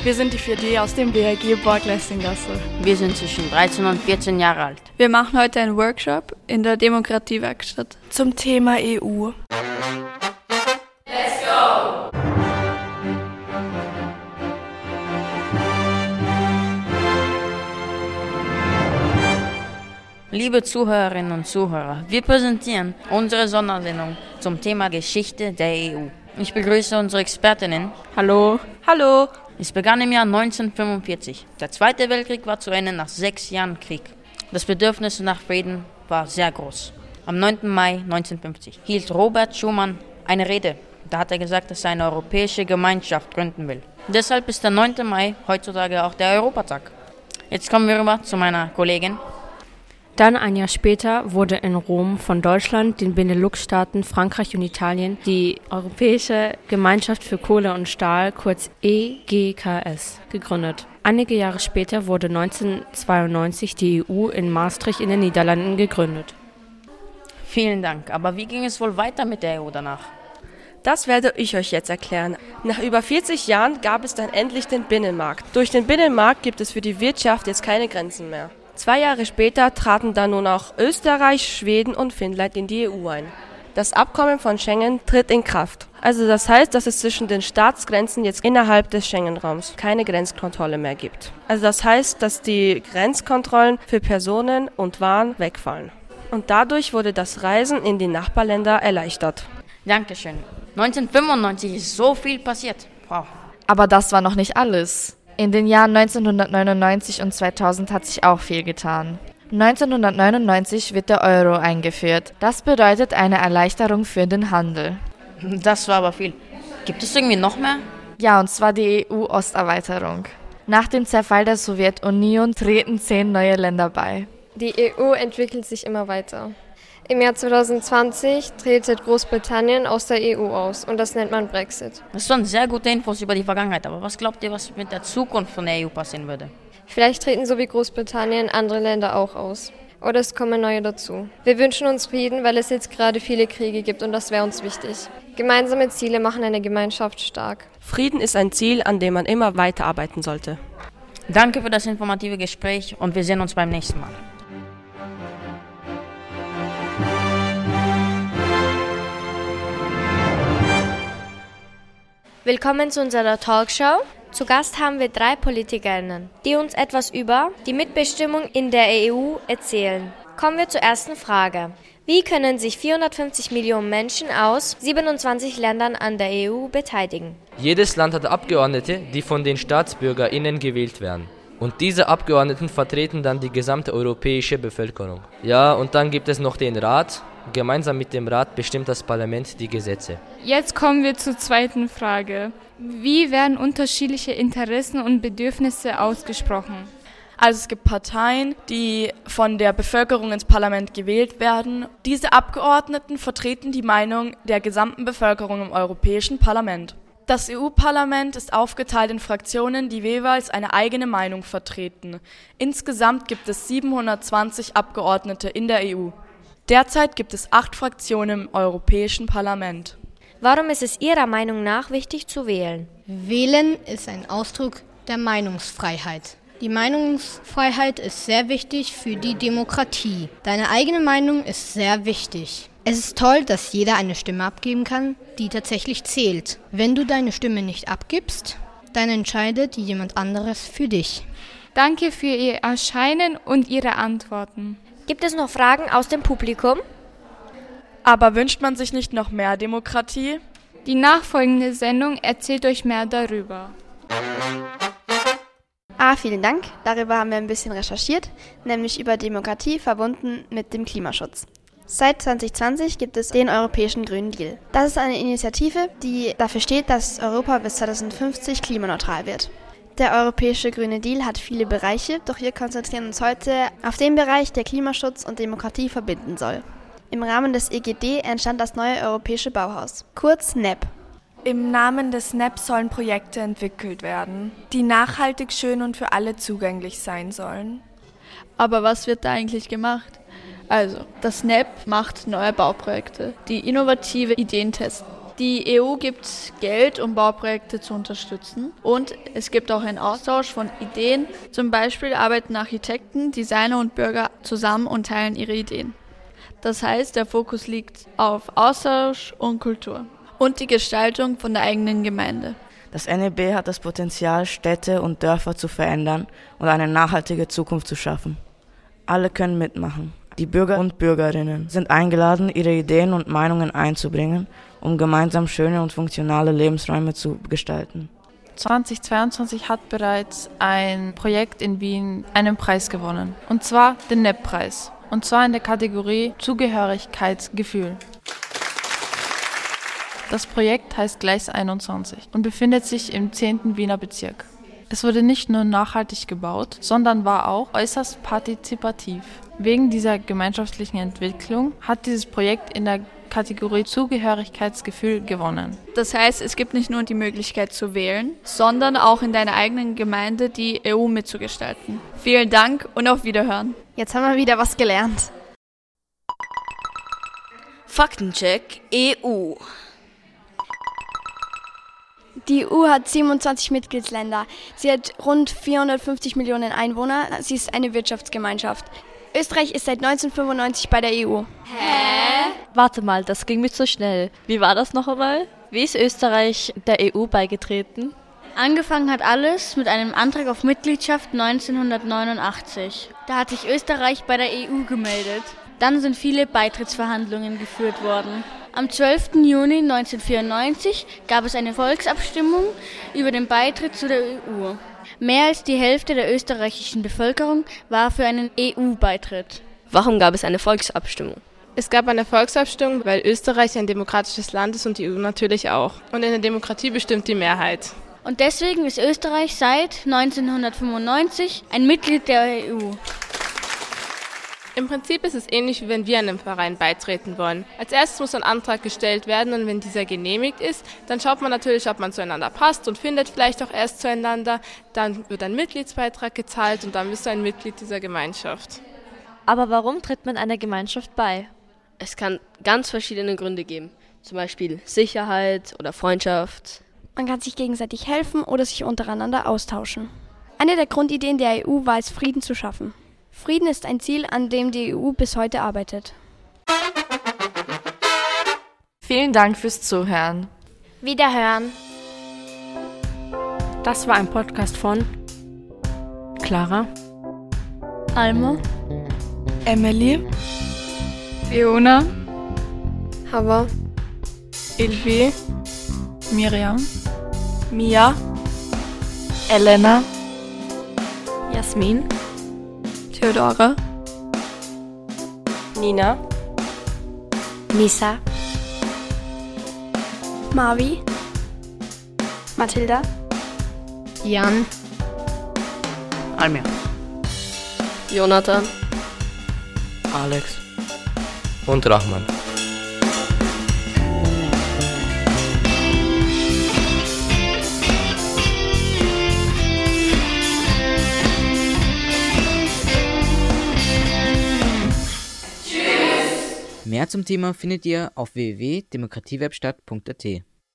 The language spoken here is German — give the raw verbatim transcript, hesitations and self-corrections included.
Wir sind die vier D aus dem B R G Borg-Lessing-Gasse. Wir sind zwischen dreizehn und vierzehn Jahre alt. Wir machen heute einen Workshop in der Demokratiewerkstatt zum Thema E U. Let's go! Liebe Zuhörerinnen und Zuhörer, wir präsentieren unsere Sondersendung zum Thema Geschichte der E U. Ich begrüße unsere Expertinnen. Hallo. Hallo. Es begann im Jahr neunzehnhundertfünfundvierzig. Der Zweite Weltkrieg war zu Ende nach sechs Jahren Krieg. Das Bedürfnis nach Frieden war sehr groß. Am neunten Mai neunzehnhundertfünfzig hielt Robert Schuman eine Rede. Da hat er gesagt, dass er eine europäische Gemeinschaft gründen will. Deshalb ist der neunte Mai heutzutage auch der Europatag. Jetzt kommen wir rüber zu meiner Kollegin. Dann ein Jahr später wurde in Rom von Deutschland, den Benelux-Staaten, Frankreich und Italien die Europäische Gemeinschaft für Kohle und Stahl, kurz E G K S, gegründet. Einige Jahre später wurde neunzehnhundertzweiundneunzig die E U in Maastricht in den Niederlanden gegründet. Vielen Dank. Aber wie ging es wohl weiter mit der E U danach? Das werde ich euch jetzt erklären. Nach über vierzig Jahren gab es dann endlich den Binnenmarkt. Durch den Binnenmarkt gibt es für die Wirtschaft jetzt keine Grenzen mehr. Zwei Jahre später traten dann nun auch Österreich, Schweden und Finnland in die E U ein. Das Abkommen von Schengen tritt in Kraft. Also das heißt, dass es zwischen den Staatsgrenzen jetzt innerhalb des Schengen-Raums keine Grenzkontrolle mehr gibt. Also das heißt, dass die Grenzkontrollen für Personen und Waren wegfallen. Und dadurch wurde das Reisen in die Nachbarländer erleichtert. Dankeschön. neunzehnhundertfünfundneunzig ist so viel passiert. Wow. Aber das war noch nicht alles. In den Jahren neunzehnhundertneunundneunzig und zweitausend hat sich auch viel getan. neunzehnhundertneunundneunzig wird der Euro eingeführt. Das bedeutet eine Erleichterung für den Handel. Das war aber viel. Gibt es irgendwie noch mehr? Ja, und zwar die E U-Osterweiterung. Nach dem Zerfall der Sowjetunion treten zehn neue Länder bei. Die E U entwickelt sich immer weiter. Im Jahr zweitausendzwanzig tretet Großbritannien aus der E U aus und das nennt man Brexit. Das waren sehr gute Infos über die Vergangenheit, aber was glaubt ihr, was mit der Zukunft von der E U passieren würde? Vielleicht treten so wie Großbritannien andere Länder auch aus. Oder es kommen neue dazu. Wir wünschen uns Frieden, weil es jetzt gerade viele Kriege gibt und das wäre uns wichtig. Gemeinsame Ziele machen eine Gemeinschaft stark. Frieden ist ein Ziel, an dem man immer weiterarbeiten sollte. Danke für das informative Gespräch und wir sehen uns beim nächsten Mal. Willkommen zu unserer Talkshow. Zu Gast haben wir drei Politikerinnen, die uns etwas über die Mitbestimmung in der E U erzählen. Kommen wir zur ersten Frage. Wie können sich vierhundertfünfzig Millionen Menschen aus siebenundzwanzig Ländern an der E U beteiligen? Jedes Land hat Abgeordnete, die von den StaatsbürgerInnen gewählt werden. Und diese Abgeordneten vertreten dann die gesamte europäische Bevölkerung. Ja, und dann gibt es noch den Rat. Gemeinsam mit dem Rat bestimmt das Parlament die Gesetze. Jetzt kommen wir zur zweiten Frage. Wie werden unterschiedliche Interessen und Bedürfnisse ausgesprochen? Also es gibt Parteien, die von der Bevölkerung ins Parlament gewählt werden. Diese Abgeordneten vertreten die Meinung der gesamten Bevölkerung im Europäischen Parlament. Das E U-Parlament ist aufgeteilt in Fraktionen, die jeweils eine eigene Meinung vertreten. Insgesamt gibt es siebenhundertzwanzig Abgeordnete in der E U. Derzeit gibt es acht Fraktionen im Europäischen Parlament. Warum ist es Ihrer Meinung nach wichtig zu wählen? Wählen ist ein Ausdruck der Meinungsfreiheit. Die Meinungsfreiheit ist sehr wichtig für die Demokratie. Deine eigene Meinung ist sehr wichtig. Es ist toll, dass jeder eine Stimme abgeben kann, die tatsächlich zählt. Wenn du deine Stimme nicht abgibst, dann entscheidet jemand anderes für dich. Danke für Ihr Erscheinen und Ihre Antworten. Gibt es noch Fragen aus dem Publikum? Aber wünscht man sich nicht noch mehr Demokratie? Die nachfolgende Sendung erzählt euch mehr darüber. Ah, vielen Dank. Darüber haben wir ein bisschen recherchiert, nämlich über Demokratie verbunden mit dem Klimaschutz. Seit zwanzig zwanzig gibt es den Europäischen Grünen Deal. Das ist eine Initiative, die dafür steht, dass Europa bis zweitausendfünfzig klimaneutral wird. Der Europäische Grüne Deal hat viele Bereiche, doch wir konzentrieren uns heute auf den Bereich, der Klimaschutz und Demokratie verbinden soll. Im Rahmen des E G D entstand das neue Europäische Bauhaus, kurz N E P. Im Namen des N E P sollen Projekte entwickelt werden, die nachhaltig, schön und für alle zugänglich sein sollen. Aber was wird da eigentlich gemacht? Also, das N E P macht neue Bauprojekte, die innovative Ideen testen. Die E U gibt Geld, um Bauprojekte zu unterstützen. Und es gibt auch einen Austausch von Ideen. Zum Beispiel arbeiten Architekten, Designer und Bürger zusammen und teilen ihre Ideen. Das heißt, der Fokus liegt auf Austausch und Kultur und die Gestaltung von der eigenen Gemeinde. Das N E B hat das Potenzial, Städte und Dörfer zu verändern und eine nachhaltige Zukunft zu schaffen. Alle können mitmachen. Die Bürger und Bürgerinnen sind eingeladen, ihre Ideen und Meinungen einzubringen, um gemeinsam schöne und funktionale Lebensräume zu gestalten. zweitausendzweiundzwanzig hat bereits ein Projekt in Wien einen Preis gewonnen, und zwar den N E B-Preis, und zwar in der Kategorie Zugehörigkeitsgefühl. Das Projekt heißt Gleis einundzwanzig und befindet sich im zehnten Wiener Bezirk. Es wurde nicht nur nachhaltig gebaut, sondern war auch äußerst partizipativ. Wegen dieser gemeinschaftlichen Entwicklung hat dieses Projekt in der Kategorie Zugehörigkeitsgefühl gewonnen. Das heißt, es gibt nicht nur die Möglichkeit zu wählen, sondern auch in deiner eigenen Gemeinde die E U mitzugestalten. Vielen Dank und auf Wiederhören. Jetzt haben wir wieder was gelernt. Faktencheck E U. Die E U hat siebenundzwanzig Mitgliedsländer. Sie hat rund vierhundertfünfzig Millionen Einwohner. Sie ist eine Wirtschaftsgemeinschaft. Österreich ist seit neunzehnhundertfünfundneunzig bei der E U. Hä? Warte mal, das ging mir zu schnell. Wie war das noch einmal? Wie ist Österreich der E U beigetreten? Angefangen hat alles mit einem Antrag auf Mitgliedschaft neunzehnhundertneunundachtzig. Da hat sich Österreich bei der E U gemeldet. Dann sind viele Beitrittsverhandlungen geführt worden. Am zwölften Juni neunzehnhundertvierundneunzig gab es eine Volksabstimmung über den Beitritt zu der E U. Mehr als die Hälfte der österreichischen Bevölkerung war für einen E U-Beitritt. Warum gab es eine Volksabstimmung? Es gab eine Volksabstimmung, weil Österreich ein demokratisches Land ist und die E U natürlich auch. Und in der Demokratie bestimmt die Mehrheit. Und deswegen ist Österreich seit neunzehnhundertfünfundneunzig ein Mitglied der E U. Im Prinzip ist es ähnlich, wie wenn wir einem Verein beitreten wollen. Als erstes muss ein Antrag gestellt werden und wenn dieser genehmigt ist, dann schaut man natürlich, ob man zueinander passt und findet vielleicht auch erst zueinander. Dann wird ein Mitgliedsbeitrag gezahlt und dann bist du ein Mitglied dieser Gemeinschaft. Aber warum tritt man einer Gemeinschaft bei? Es kann ganz verschiedene Gründe geben. Zum Beispiel Sicherheit oder Freundschaft. Man kann sich gegenseitig helfen oder sich untereinander austauschen. Eine der Grundideen der E U war es, Frieden zu schaffen. Frieden ist ein Ziel, an dem die E U bis heute arbeitet. Vielen Dank fürs Zuhören. Wiederhören. Das war ein Podcast von Clara, Alma, Emily, Fiona, Hava, Ilvi, Miriam, Mia, Elena, Jasmin, Theodora, Nina, Nisa, Marvi, Mathilda, Jan, Almir, Jonathan, Alex und Rahman. Mehr zum Thema findet ihr auf w w w punkt demokratiewebstadt punkt a t.